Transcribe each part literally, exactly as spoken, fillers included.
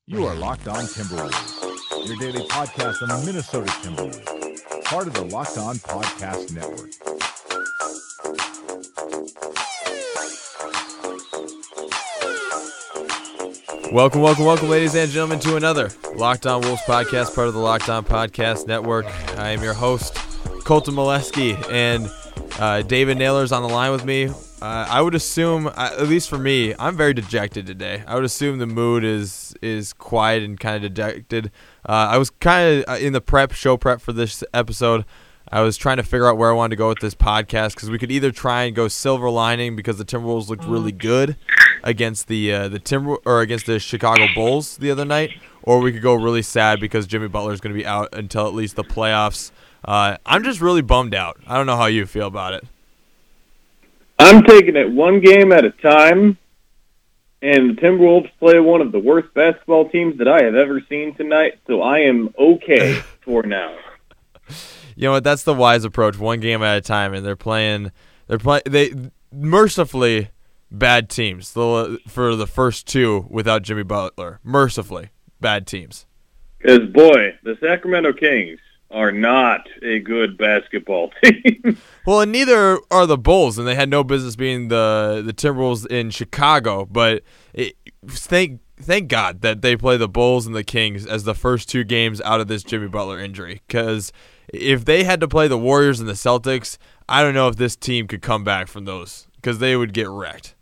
You are Locked On Timberwolves, your daily podcast on the Minnesota Timberwolves, part of the Locked On Podcast Network. Welcome, welcome, welcome, ladies and gentlemen, to another Locked On Wolves podcast, part of the Locked On Podcast Network. I am your host, Colton Molesky, and uh, David Naylor's on the line with me. Uh, I would assume, uh, at least for me, I'm very dejected today. I would assume the mood is is quiet and kind of dejected. Uh, I was kind of in the prep, show prep for this episode. I was trying to figure out where I wanted to go with this podcast because we could either try and go silver lining because the Timberwolves looked really good against the uh, the Timber or against the Chicago Bulls the other night, or we could go really sad because Jimmy Butler is going to be out until at least the playoffs. Uh, I'm just really bummed out. I don't know how you feel about it. I'm taking it one game at a time, and the Timberwolves play one of the worst basketball teams that I have ever seen tonight, so I am okay for now. You know what? That's the wise approach. One game at a time, and they're playing. They're play. They mercifully bad teams for the first two without Jimmy Butler. Mercifully bad teams. Because boy, the Sacramento Kings are not a good basketball team. Well, and neither are the Bulls, and they had no business being the the Timberwolves in Chicago. But it, thank thank God that they play the Bulls and the Kings as the first two games out of this Jimmy Butler injury. Because if they had to play the Warriors and the Celtics, I don't know if this team could come back from those because they would get wrecked.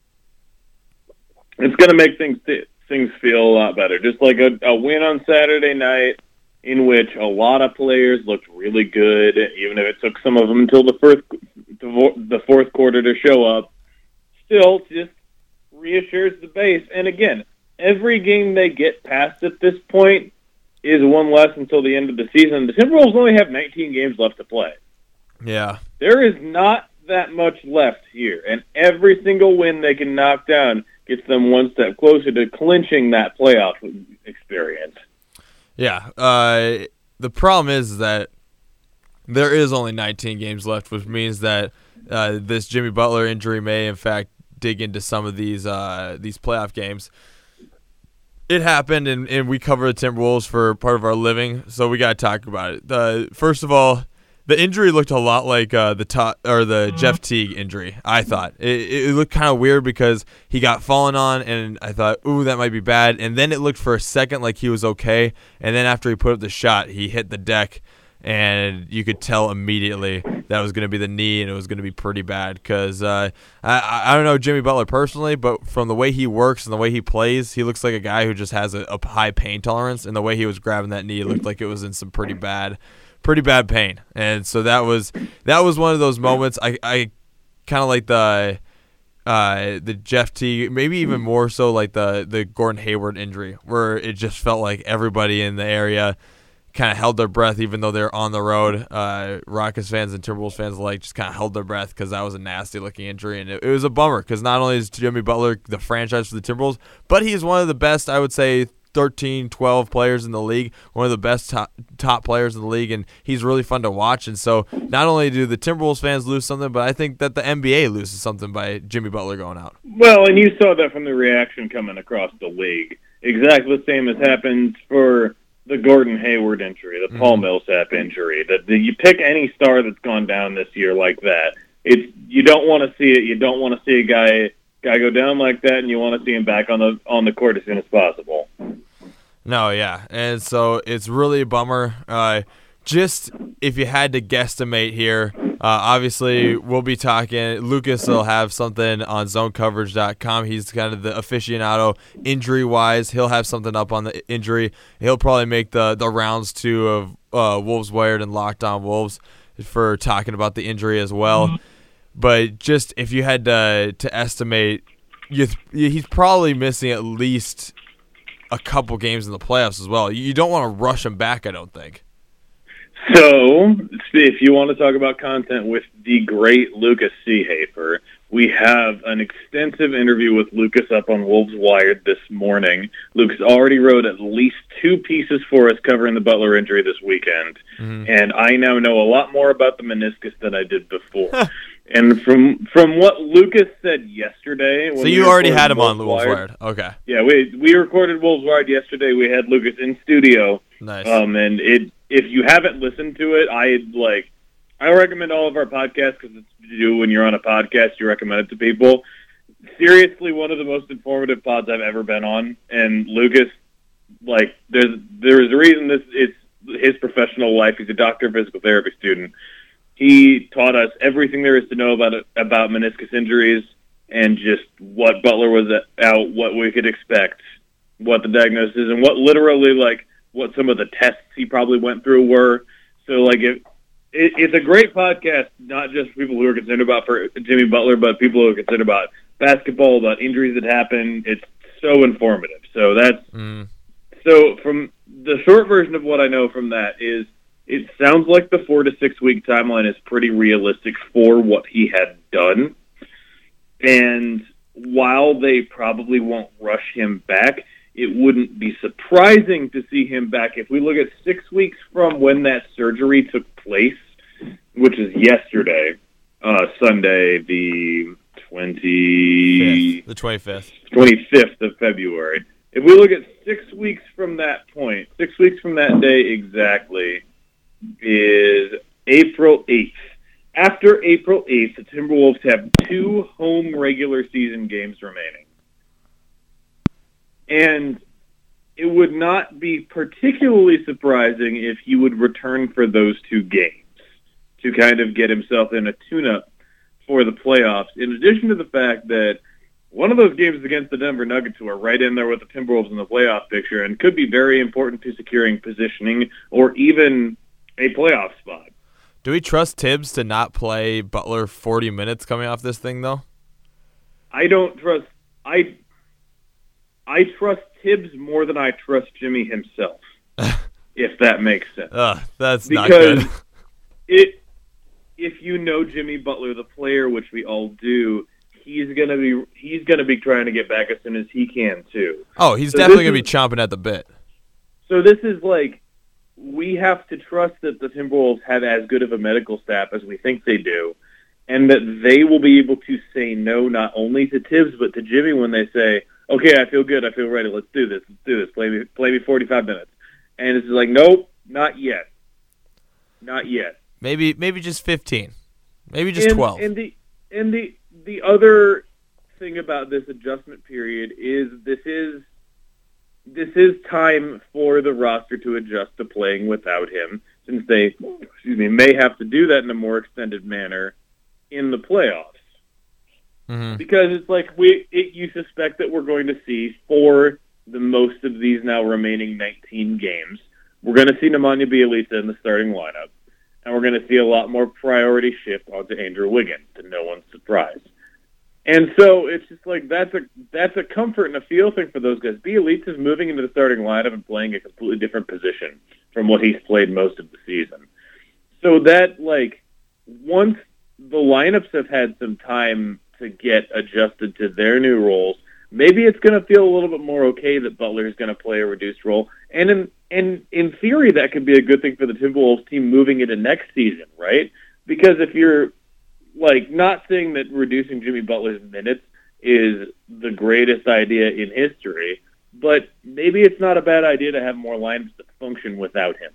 It's going to make things things feel a lot better. Just like a, a win on Saturday night, in which a lot of players looked really good, even if it took some of them until the first, the fourth quarter to show up, still just reassures the base. And again, every game they get past at this point is one less until the end of the season. The Timberwolves only have nineteen games left to play. Yeah. There is not that much left here, and every single win they can knock down gets them one step closer to clinching that playoff experience. Yeah, uh, the problem is that there is only nineteen games left, which means that uh, this Jimmy Butler injury may, in fact, dig into some of these uh, these playoff games. It happened, and, and we cover the Timberwolves for part of our living, so we got to talk about it. Uh, first of all, the injury looked a lot like uh, the top, or the Jeff Teague injury, I thought. It, it looked kind of weird because he got fallen on, and I thought, ooh, that might be bad. And then it looked for a second like he was okay. And then after he put up the shot, he hit the deck, and you could tell immediately that was going to be the knee, and it was going to be pretty bad. Because uh, I, I don't know Jimmy Butler personally, but from the way he works and the way he plays, he looks like a guy who just has a, a high pain tolerance. And the way he was grabbing that knee, it looked like it was in some pretty bad pretty bad pain. And so that was that was one of those moments. I, I kind of like the uh, the Jeff Teague, maybe even more so like the, the Gordon Hayward injury, where it just felt like everybody in the area kind of held their breath even though they're on the road. Uh, Rockets fans and Timberwolves fans alike just kind of held their breath because that was a nasty-looking injury. And it, it was a bummer because not only is Jimmy Butler the franchise for the Timberwolves, but he's one of the best, I would say, thirteen, twelve players in the league, one of the best top, top players in the league, and he's really fun to watch. And so not only do the Timberwolves fans lose something, but I think that the N B A loses something by Jimmy Butler going out. Well, and you saw that from the reaction coming across the league. Exactly the same has happened for the Gordon Hayward injury, the Paul mm-hmm. Millsap injury. That you pick any star that's gone down this year like that, it's you don't want to see it. You don't want to see a guy guy go down like that, and you want to see him back on the on the court as soon as possible. No, yeah, and so it's really a bummer. Uh, just if you had to guesstimate here, uh, obviously we'll be talking. Lucas will have something on zone coverage dot com. He's kind of the aficionado injury-wise. He'll have something up on the injury. He'll probably make the, the rounds, too, of uh, Wolves Wired and Locked On Wolves for talking about the injury as well. Mm-hmm. But just if you had to, to estimate, you th- he's probably missing at least a couple games in the playoffs as well. You don't want to rush him back, I don't think. So, if you want to talk about content with the great Lucas Seehafer, we have an extensive interview with Lucas up on Wolves Wired this morning. Lucas already wrote at least two pieces for us covering the Butler injury this weekend, mm-hmm. and I now know a lot more about the meniscus than I did before. And from from what Lucas said yesterday, when so we you already recorded had him on Wolves Wolves Wired, Wired. Okay. Yeah, we we recorded Wolves Wired yesterday. We had Lucas in studio. Nice. Um, and it if you haven't listened to it, I like I recommend all of our podcasts because it's what you do when you're on a podcast. You recommend it to people. Seriously, one of the most informative pods I've ever been on. And Lucas, like, there's there's a reason this it's his professional life. He's a doctor of physical therapy student. He taught us everything there is to know about it, about meniscus injuries and just what Butler was out, what we could expect, what the diagnosis is, and what literally, like, what some of the tests he probably went through were. So, like, it, it, it's a great podcast, not just for people who are concerned about for Jimmy Butler, but people who are concerned about basketball, about injuries that happen. It's so informative. So that's Mm. so from the short version of what I know from that is it sounds like the four to six week timeline is pretty realistic for what he had done. And while they probably won't rush him back, it wouldn't be surprising to see him back. If we look at six weeks from when that surgery took place, which is yesterday, uh, Sunday, the twenty Fifth, the twenty-fifth. twenty-fifth of February. If we look at six weeks from that point, six weeks from that day exactly, is April eighth. After April eighth, the Timberwolves have two home regular season games remaining. And it would not be particularly surprising if he would return for those two games to kind of get himself in a tune-up for the playoffs, in addition to the fact that one of those games against the Denver Nuggets, who are right in there with the Timberwolves in the playoff picture and could be very important to securing positioning or even a playoff spot. Do we trust Tibbs to not play Butler forty minutes coming off this thing, though? I don't trust I I trust Tibbs more than I trust Jimmy himself, if that makes sense. Ugh, that's Because not good. it if you know Jimmy Butler, the player, which we all do, he's gonna be he's gonna be trying to get back as soon as he can too. Oh, he's So definitely this going to be is- chomping at the bit. So this is like, we have to trust that the Timberwolves have as good of a medical staff as we think they do, and that they will be able to say no not only to Tibbs but to Jimmy when they say, okay, I feel good, I feel ready, let's do this, let's do this, play me, play me forty-five minutes. And it's like, nope, not yet. Not yet. Maybe maybe just fifteen. Maybe just and, twelve. And the and the the other thing about this adjustment period is this is this is time for the roster to adjust to playing without him, since they excuse me may have to do that in a more extended manner in the playoffs. Mm-hmm. Because it's like we it, you suspect that we're going to see for the most of these now remaining nineteen games, we're going to see Nemanja Bjelica in the starting lineup. And we're going to see a lot more priority shift onto Andrew Wiggins, to no one's surprise. And so it's just like that's a that's a comfort and a feel thing for those guys. Bjelica is moving into the starting lineup and playing a completely different position from what he's played most of the season. So that, like, once the lineups have had some time to get adjusted to their new roles, maybe it's going to feel a little bit more okay that Butler is going to play a reduced role. And in and in theory, that could be a good thing for the Timberwolves team moving into next season, right? Because if you're, like, not saying that reducing Jimmy Butler's minutes is the greatest idea in history, but maybe it's not a bad idea to have more lineups that function without him.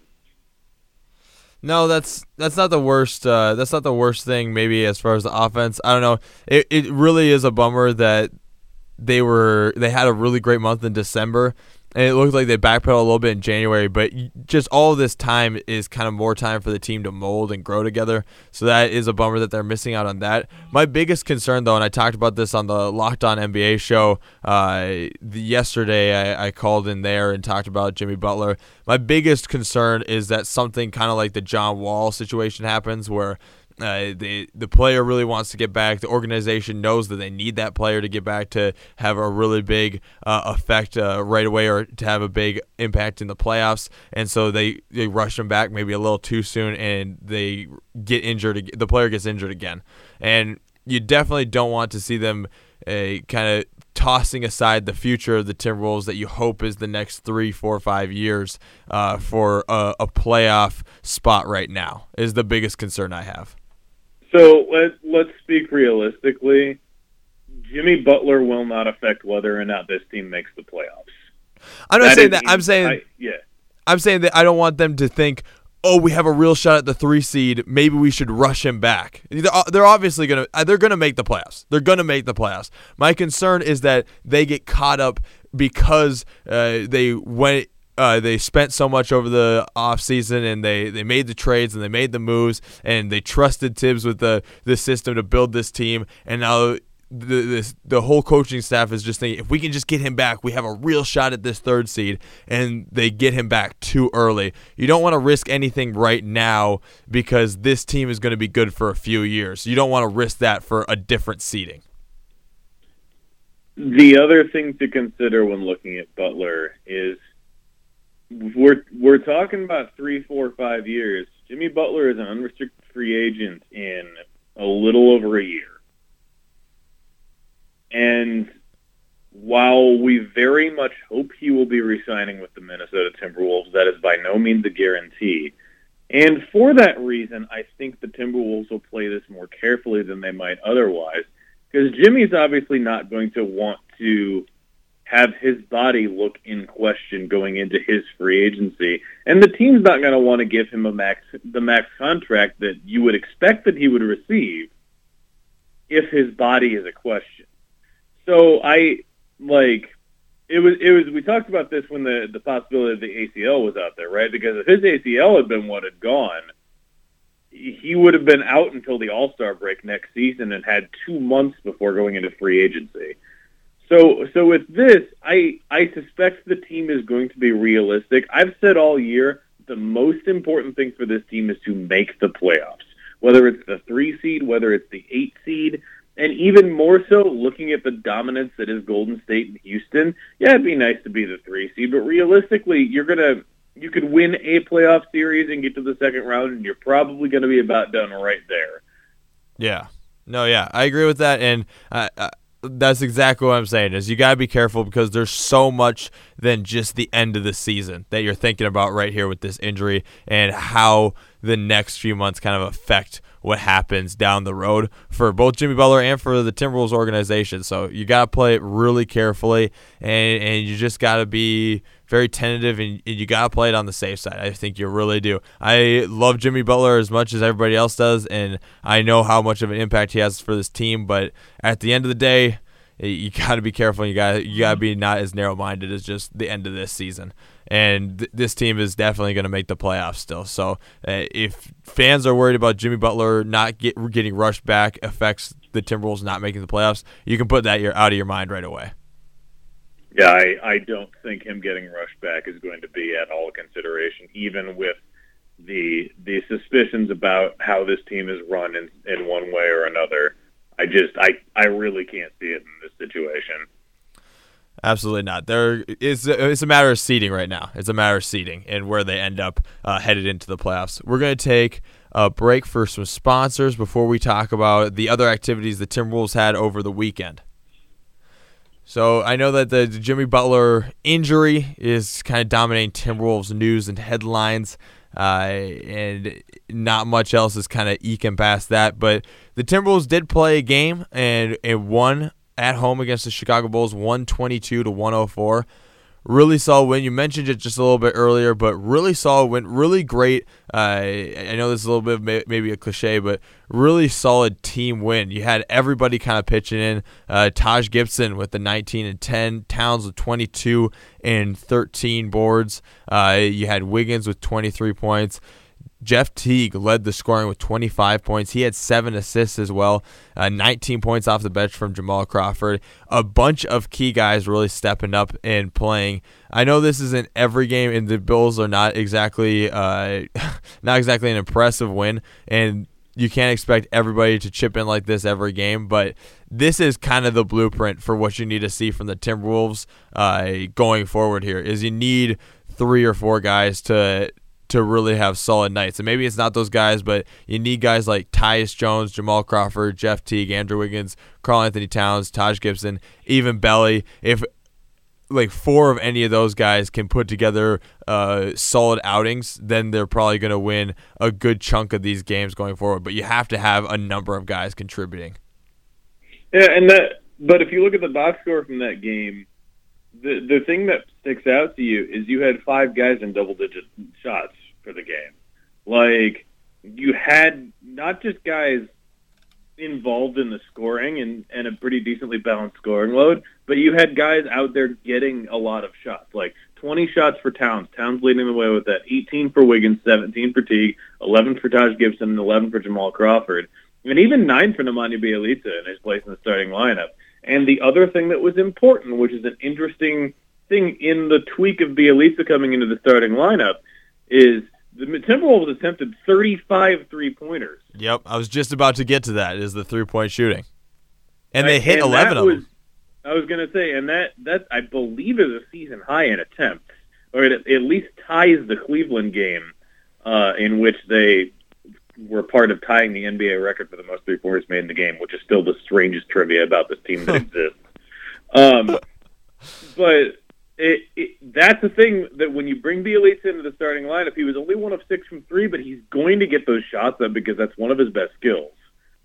No, that's that's not the worst. Uh, that's not the worst thing. Maybe as far as the offense, I don't know. It it really is a bummer that they were they had a really great month in December, and it looked like they backpedaled a little bit in January. But just all of this time is kind of more time for the team to mold and grow together. So that is a bummer that they're missing out on that. My biggest concern, though, and I talked about this on the Locked On N B A show uh, the, yesterday, I, I called in there and talked about Jimmy Butler. My biggest concern is that something kind of like the John Wall situation happens where Uh, the the player really wants to get back. The organization knows that they need that player to get back to have a really big uh, effect uh, right away or to have a big impact in the playoffs. And so they, they rush him back maybe a little too soon, and they get injured. The player gets injured again. And you definitely don't want to see them uh, kind of tossing aside the future of the Timberwolves that you hope is the next three, four, five years uh, for a, a playoff spot right now is the biggest concern I have. So let, let's speak realistically. Jimmy Butler will not affect whether or not this team makes the playoffs. I'm not That saying is that. I'm saying, I, yeah. I'm saying that I don't want them to think, oh, we have a real shot at the three seed. Maybe we should rush him back. They're, they're obviously gonna. They're gonna make the playoffs. They're gonna make the playoffs. My concern is that they get caught up because uh, they went. Uh, they spent so much over the offseason and they, they made the trades and they made the moves and they trusted Tibbs with the, the system to build this team. And now the this, the whole coaching staff is just thinking, if we can just get him back, we have a real shot at this third seed. And they get him back too early. You don't want to risk anything right now because this team is going to be good for a few years. You don't want to risk that for a different seeding. The other thing to consider when looking at Butler is We're we're talking about three, four, five years. Jimmy Butler is an unrestricted free agent in a little over a year. And while we very much hope he will be re-signing with the Minnesota Timberwolves, that is by no means a guarantee. And for that reason, I think the Timberwolves will play this more carefully than they might otherwise, because Jimmy's obviously not going to want to have his body look in question going into his free agency. And the team's not going to want to give him a max, the max contract that you would expect that he would receive if his body is a question. So I, like, it was, it was, we talked about this when the, the possibility of the A C L was out there, right? Because if his A C L had been what had gone, he would have been out until the All-Star break next season and had two months before going into free agency. So, so with this, I I suspect the team is going to be realistic. I've said all year the most important thing for this team is to make the playoffs, whether it's the three seed, whether it's the eight seed, and even more so, looking at the dominance that is Golden State and Houston. Yeah, it'd be nice to be the three seed, but realistically, you're gonna you could win a playoff series and get to the second round, and you're probably going to be about done right there. Yeah, no, yeah, I agree with that, and uh, uh, that's exactly what I'm saying. Is you gotta be careful because there's so much than just the end of the season that you're thinking about right here with this injury and how the next few months kind of affect what happens down the road for both Jimmy Butler and for the Timberwolves organization. So you got to play it really carefully, and, and you just got to be very tentative, and, and you got to play it on the safe side. I think you really do. I love Jimmy Butler as much as everybody else does, and I know how much of an impact he has for this team, but at the end of the day, you got to be careful. You got you got to be not as narrow-minded as just the end of this season. And th- this team is definitely going to make the playoffs still. So uh, if fans are worried about Jimmy Butler not get, getting rushed back affects the Timberwolves not making the playoffs, you can put that out of your mind right away. Yeah, I, I don't think him getting rushed back is going to be at all a consideration, even with the the suspicions about how this team is run in, in one way or another. I just, I, I really can't see it in this situation. Absolutely not. There is it's a matter of seeding right now. It's a matter of seeding and where they end up uh, headed into the playoffs. We're going to take a break for some sponsors before we talk about the other activities the Timberwolves had over the weekend. So I know that the Jimmy Butler injury is kind of dominating Timberwolves news and headlines, uh, and not much else is kind of eking past that. But the Timberwolves did play a game and, and won at home against the Chicago Bulls, one twenty-two to one oh four. Really solid win. You mentioned it just a little bit earlier, but really solid win. Really great. Uh, I know this is a little bit of maybe a cliche, but really solid team win. You had everybody kind of pitching in. Uh, Taj Gibson with the nineteen and ten. Towns with twenty-two and thirteen boards. Uh, you had Wiggins with twenty-three points. Jeff Teague led the scoring with twenty-five points. He had seven assists as well, uh, nineteen points off the bench from Jamal Crawford. A bunch of key guys really stepping up and playing. I know this isn't every game, and the Bills are not exactly uh, not exactly an impressive win, and you can't expect everybody to chip in like this every game, but this is kind of the blueprint for what you need to see from the Timberwolves uh, going forward here, is you need three or four guys to to really have solid nights. And maybe it's not those guys, but you need guys like Tyus Jones, Jamal Crawford, Jeff Teague, Andrew Wiggins, Karl Anthony Towns, Taj Gibson, even Belly. If like four of any of those guys can put together uh, solid outings, then they're probably going to win a good chunk of these games going forward. But you have to have a number of guys contributing. Yeah, and that. But if you look at the box score from that game, the the thing that sticks out to you is you had five guys in double-digit shots for the game. Like, you had not just guys involved in the scoring and, and a pretty decently balanced scoring load, but you had guys out there getting a lot of shots. Like, twenty shots for Towns. Towns leading the way with that. eighteen for Wiggins, seventeen for Teague, eleven for Taj Gibson, and eleven for Jamal Crawford. And even nine for Nemanja Bjelica in his place in the starting lineup. And the other thing that was important, which is an interesting thing in the tweak of Bjelica coming into the starting lineup, is the Timberwolves attempted thirty-five three-pointers. Yep, I was just about to get to that, is the three-point shooting. And they and, hit and eleven of was, them. I was going to say, and that, that, I believe, is a season high in attempts, or it at least ties the Cleveland game uh, in which they were part of tying the N B A record for the most three-pointers made in the game, which is still the strangest trivia about this team that exists. Um, but it, it, that's the thing, that when you bring Bjelica into the starting lineup, he was only one of six from three, but he's going to get those shots up because that's one of his best skills.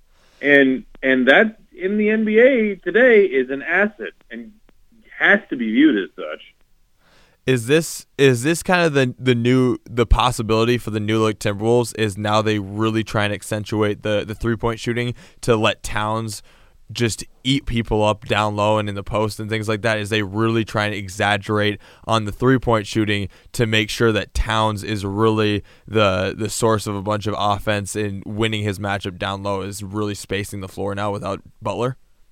And and that, in the N B A today, is an asset and has to be viewed as such. Is this is this kind of the the new the possibility for the new look Timberwolves is now they really try and accentuate the, the three point shooting to let Towns just eat people up down low and in the post and things like that? Is they really trying to exaggerate on the three point shooting to make sure that Towns is really the the source of a bunch of offense and winning his matchup down low, is really spacing the floor now without Butler?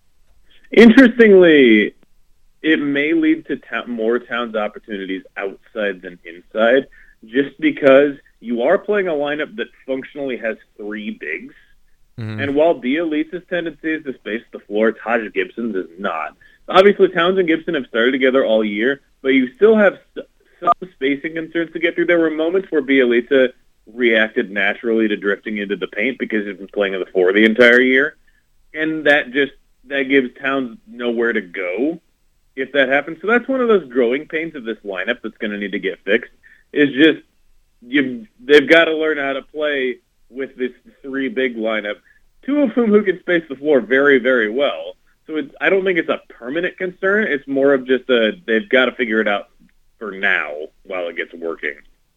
Interestingly, it may lead to ta- more Towns opportunities outside than inside, just because you are playing a lineup that functionally has three bigs. Mm-hmm. And while Bjelica's tendency is to space the floor, Taj Gibson's is not. Obviously, Towns and Gibson have started together all year, but you still have st- some spacing concerns to get through. There were moments where Bjelica reacted naturally to drifting into the paint because he's been playing at the four the entire year, and that just that gives Towns nowhere to go if that happens. So that's one of those growing pains of this lineup that's going to need to get fixed, is just you they've got to learn how to play with this three big lineup, two of whom who can space the floor very, very well. So it's, I don't think it's a permanent concern. It's more of just a they've got to figure it out for now while it gets working.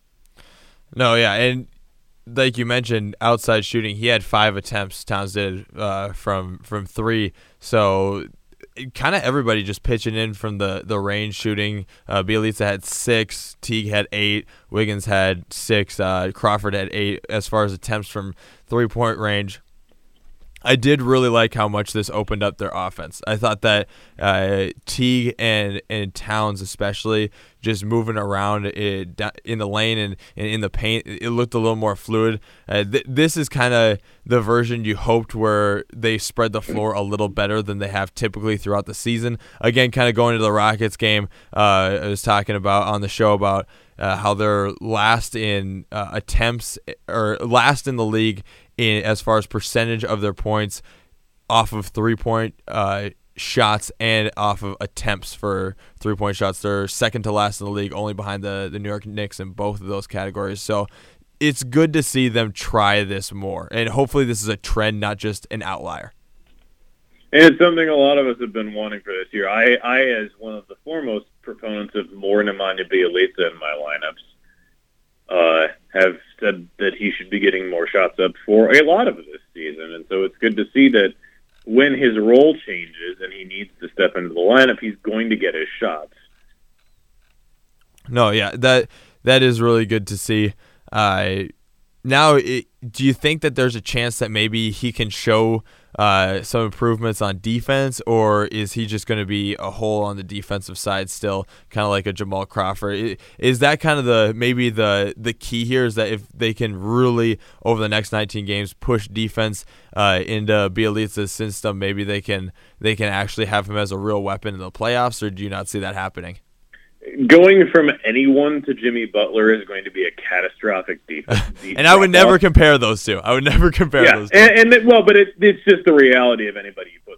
No, yeah, and like you mentioned, outside shooting, he had five attempts, Towns did, uh, from from three. So kind of everybody just pitching in from the, the range shooting. Uh, Bjelica had six, Teague had eight, Wiggins had six, uh, Crawford had eight as far as attempts from three-point range. I did really like how much this opened up their offense. I thought that uh, Teague and, and Towns especially just moving around in, in the lane and, and in the paint, it looked a little more fluid. Uh, th- this is kind of the version you hoped, where they spread the floor a little better than they have typically throughout the season. Again, kind of going into the Rockets game, uh, I was talking about on the show about uh, how they're last in uh, attempts, or last in the league in as far as percentage of their points off of three-point uh, shots and off of attempts for three-point shots. They're second to last in the league, only behind the, the New York Knicks in both of those categories. So it's good to see them try this more, and hopefully this is a trend, not just an outlier. And it's something a lot of us have been wanting for this year. I, I as one of the foremost proponents of more Nemanja Bjelica in my lineups, Uh, have said that he should be getting more shots up for a lot of this season. And so it's good to see that when his role changes and he needs to step into the lineup, he's going to get his shots. No, yeah, that that is really good to see. Uh, now, it, do you think that there's a chance that maybe he can show uh, some improvements on defense, or is he just going to be a hole on the defensive side still, kind of like a Jamal Crawford? Is that kind of the maybe the the key here, is that if they can really, over the next nineteen games, push defense uh, into Bjelica's system, maybe they can they can actually have him as a real weapon in the playoffs, or do you not see that happening? Going from anyone to Jimmy Butler is going to be a catastrophic defense. And I would never compare those two. I would never compare yeah, those two. And, and well, but it, it's just the reality of anybody you put in the lineup.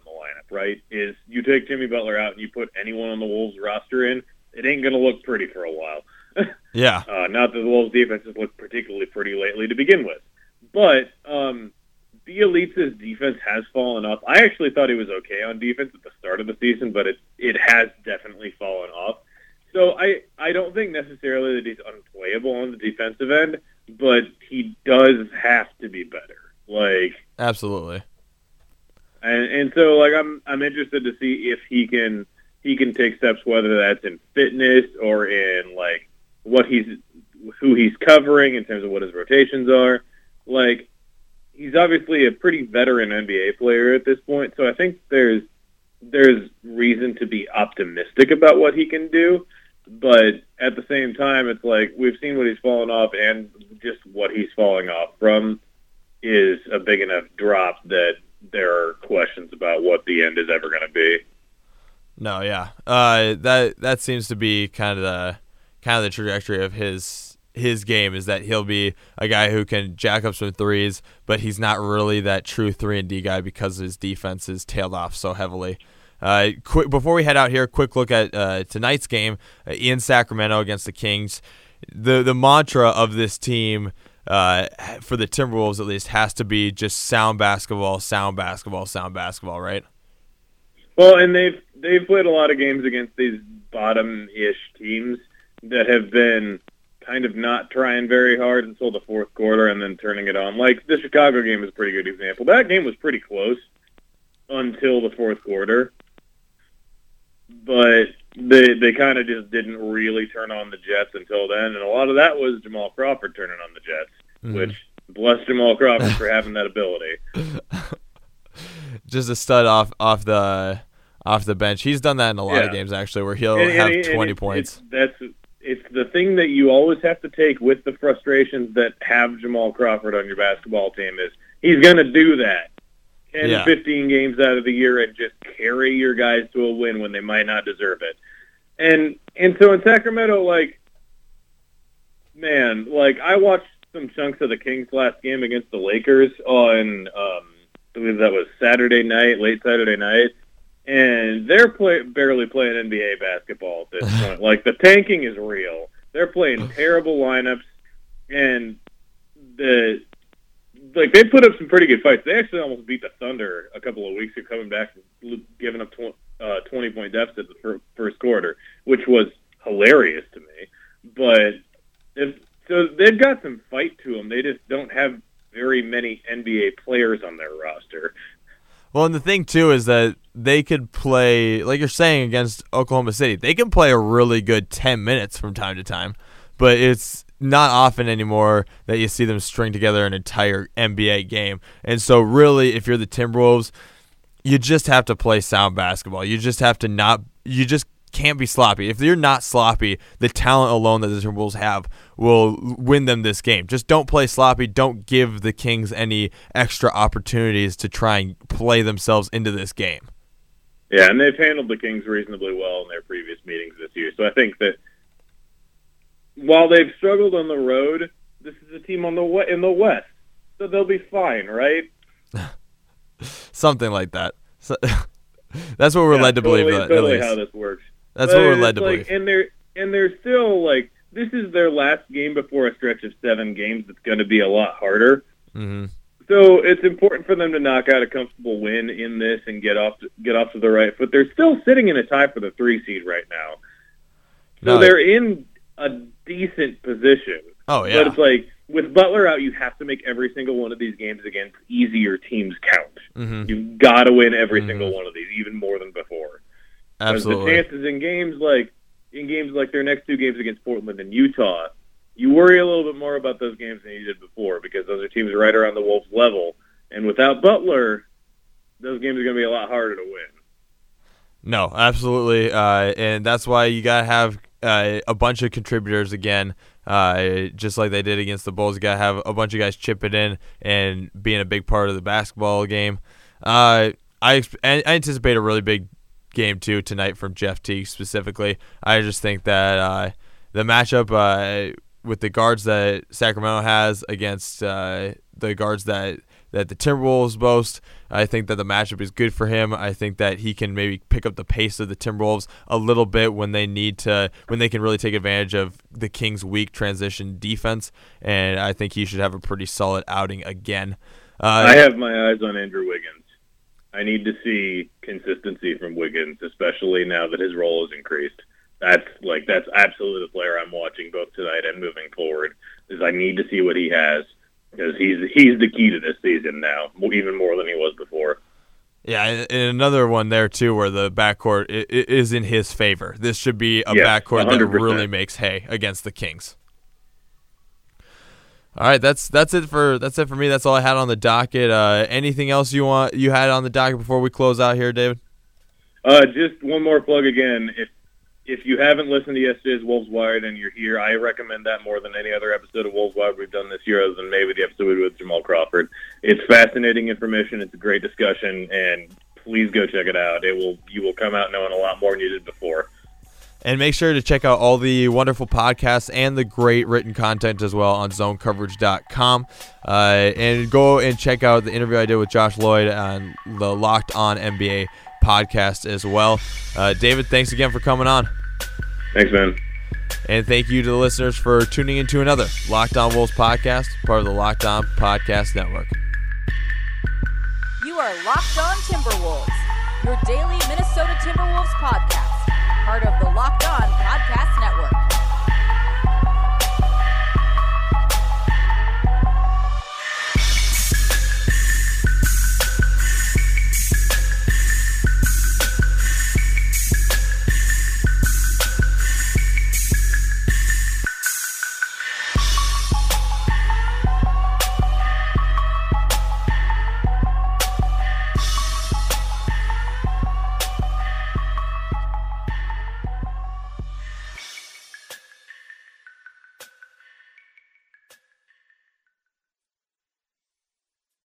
right? Is you take Jimmy Butler out and you put anyone on the Wolves roster in, it ain't going to look pretty for a while. Yeah. Uh, not that the Wolves defense has looked particularly pretty lately to begin with. But um, Bjelica's defense has fallen off. I actually thought he was okay on defense at the start of the season, but it it has definitely fallen off. So I, I don't think necessarily that he's unplayable on the defensive end, but he does have to be better. Like Absolutely. And and so like I'm I'm interested to see if he can he can take steps, whether that's in fitness or in like what he's who he's covering in terms of what his rotations are. Like he's obviously a pretty veteran N B A player at this point, so I think there's there's reason to be optimistic about what he can do. But at the same time, it's like we've seen what he's fallen off, and just what he's falling off from is a big enough drop that there are questions about what the end is ever going to be. No, yeah, uh, that that seems to be kind of the kind of the trajectory of his his game, is that he'll be a guy who can jack up some threes, but he's not really that true three and D guy because his defense is tailed off so heavily. Uh, quick before we head out here, quick look at uh, tonight's game uh, in Sacramento against the Kings. The the mantra of this team, uh, for the Timberwolves at least, has to be just sound basketball, sound basketball, sound basketball, right? Well, and they've they've played a lot of games against these bottom-ish teams that have been kind of not trying very hard until the fourth quarter and then turning it on. Like the Chicago game is a pretty good example. That game was pretty close until the fourth quarter. But they they kind of just didn't really turn on the Jets until then, and a lot of that was Jamal Crawford turning on the Jets, mm-hmm. which bless Jamal Crawford for having that ability. Just a stud off off the off the bench. He's done that in a lot yeah. of games actually, where he'll and, have and, twenty and points. It's, that's it's the thing that you always have to take with the frustrations that have Jamal Crawford on your basketball team is he's going to do that. ten, yeah. fifteen games out of the year and just carry your guys to a win when they might not deserve it. And and so in Sacramento, like, man, like, I watched some chunks of the Kings last game against the Lakers on, um, I believe that was Saturday night, late Saturday night, and they're play, barely playing N B A basketball at this point. Like, the tanking is real. They're playing terrible lineups, and the... Like, they put up some pretty good fights. They actually almost beat the Thunder a couple of weeks ago, coming back and giving up tw- uh, twenty-point deficit the fir- first quarter, which was hilarious to me. But if, so they've got some fight to them. They just don't have very many N B A players on their roster. Well, and the thing, too, is that they could play, like you're saying, against Oklahoma City. They can play a really good ten minutes from time to time, but it's not often anymore that you see them string together an entire N B A game. And so really, if you're the Timberwolves, you just have to play sound basketball. You just have to not – you just can't be sloppy. If you're not sloppy, the talent alone that the Timberwolves have will win them this game. Just don't play sloppy. Don't give the Kings any extra opportunities to try and play themselves into this game. Yeah, and they've handled the Kings reasonably well in their previous meetings this year. So I think that while they've struggled on the road, this is a team on the in the West, so they'll be fine, right? Something like that. So, that's what we're yeah, led to totally, believe. At, totally at least. how this works. That's but what we're led to like, believe. And they're and they're still like this is their last game before a stretch of seven games that's going to be a lot harder. Mm-hmm. So it's important for them to knock out a comfortable win in this and get off to, get off to the right foot. They're still sitting in a tie for the three seed right now, so no, they're in a decent position. Oh, yeah. But it's like, with Butler out, you have to make every single one of these games against easier teams count. Mm-hmm. You've got to win every mm-hmm. single one of these, even more than before. Absolutely. Because the chances in games like in games like their next two games against Portland and Utah, you worry a little bit more about those games than you did before because those are teams right around the Wolves' level. And without Butler, those games are going to be a lot harder to win. No, absolutely. Uh, and that's why you got to have uh, a bunch of contributors again, uh, just like they did against the Bulls. You got to have a bunch of guys chip it in and being a big part of the basketball game. Uh, I, I anticipate a really big game, too, tonight from Jeff Teague specifically. I just think that uh, the matchup uh, with the guards that Sacramento has against uh, the guards that that the Timberwolves boast. I think that the matchup is good for him. I think that he can maybe pick up the pace of the Timberwolves a little bit when they need to, when they can really take advantage of the Kings' weak transition defense, and I think he should have a pretty solid outing again. Uh, I have my eyes on Andrew Wiggins. I need to see consistency from Wiggins, especially now that his role has increased. That's like that's absolutely the player I'm watching both tonight and moving forward. Is I need to see what he has because he's he's the key to this season now, even more than he was before. Yeah, and another one there too, where the backcourt is in his favor. This should be a yeah, backcourt one hundred percent. that really makes hay against the Kings. All right, that's that's it for that's it for me. That's all I had on the docket. Uh, anything else you want you had on the docket before we close out here, David? Uh, just one more plug again. If if you haven't listened to yesterday's Wolves Wired and you're here, I recommend that more than any other episode of Wolves Wired we've done this year, other than maybe the episode with Jamal Crawford. It's fascinating information. It's a great discussion, and please go check it out. It will you will come out knowing a lot more than you did before. And make sure to check out all the wonderful podcasts and the great written content as well on zone coverage dot com. Uh, and go and check out the interview I did with Josh Lloyd on the Locked On N B A podcast as well. Uh, David, thanks again for coming on. Thanks, man. And thank you to the listeners for tuning into another Locked On Wolves podcast, part of the Locked On Podcast Network. You are Locked On Timberwolves, your daily Minnesota Timberwolves podcast, part of the